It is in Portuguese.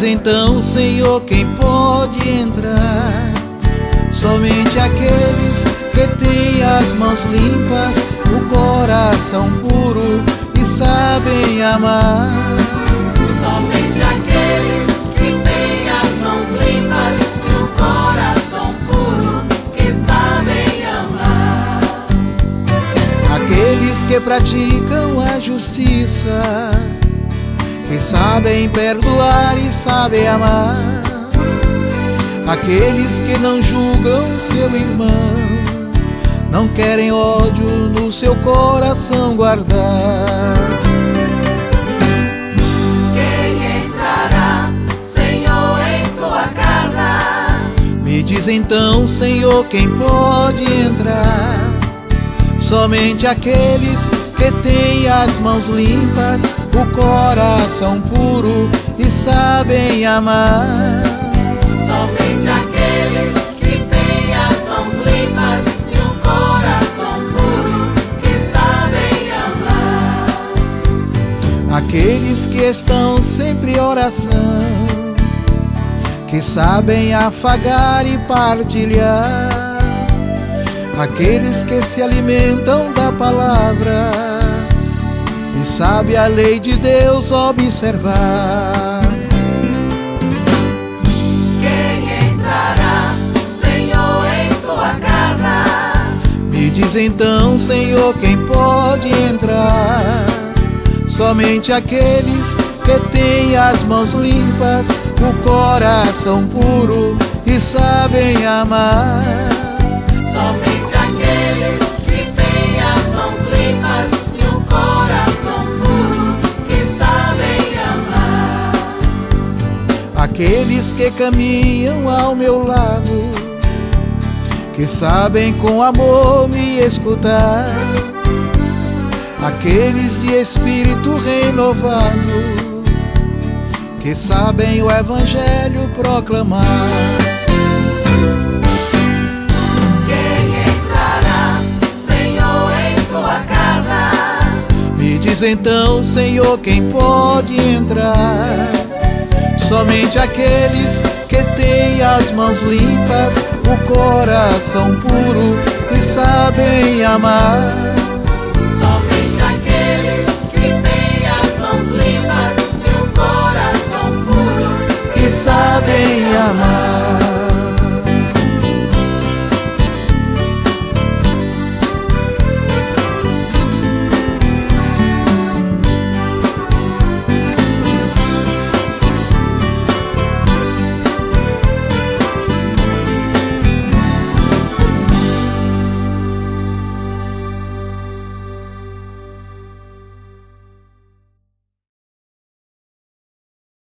então, Senhor, quem pode entrar? Somente aqueles que têm as mãos limpas, o coração puro e sabem amar. Somente aqueles que têm as mãos limpas e o coração puro que sabem amar. Aqueles que praticam a justiça, que sabem perdoar e sabem amar. Aqueles que não julgam seu irmão, não querem ódio no seu coração guardar. Quem entrará, Senhor, em tua casa? Me diz então, Senhor, quem pode entrar? Somente aqueles que têm as mãos limpas, o coração puro e sabem amar. Somente aqueles que têm as mãos limpas e o coração puro que sabem amar. Aqueles que estão sempre em oração, que sabem afagar e partilhar. Aqueles que se alimentam da palavra e sabem a lei de Deus observar. Diz então, Senhor, quem pode entrar? Somente aqueles que têm as mãos limpas, o coração puro e sabem amar. Somente aqueles que têm as mãos limpas e o coração puro que sabem amar. Aqueles que caminham ao meu lado, que sabem com amor me escutar. Aqueles de espírito renovado, que sabem o evangelho proclamar. Quem entrará, Senhor, em tua casa? Me diz então, Senhor, quem pode entrar? Somente aqueles que têm as mãos limpas, o coração puro e sabem amar.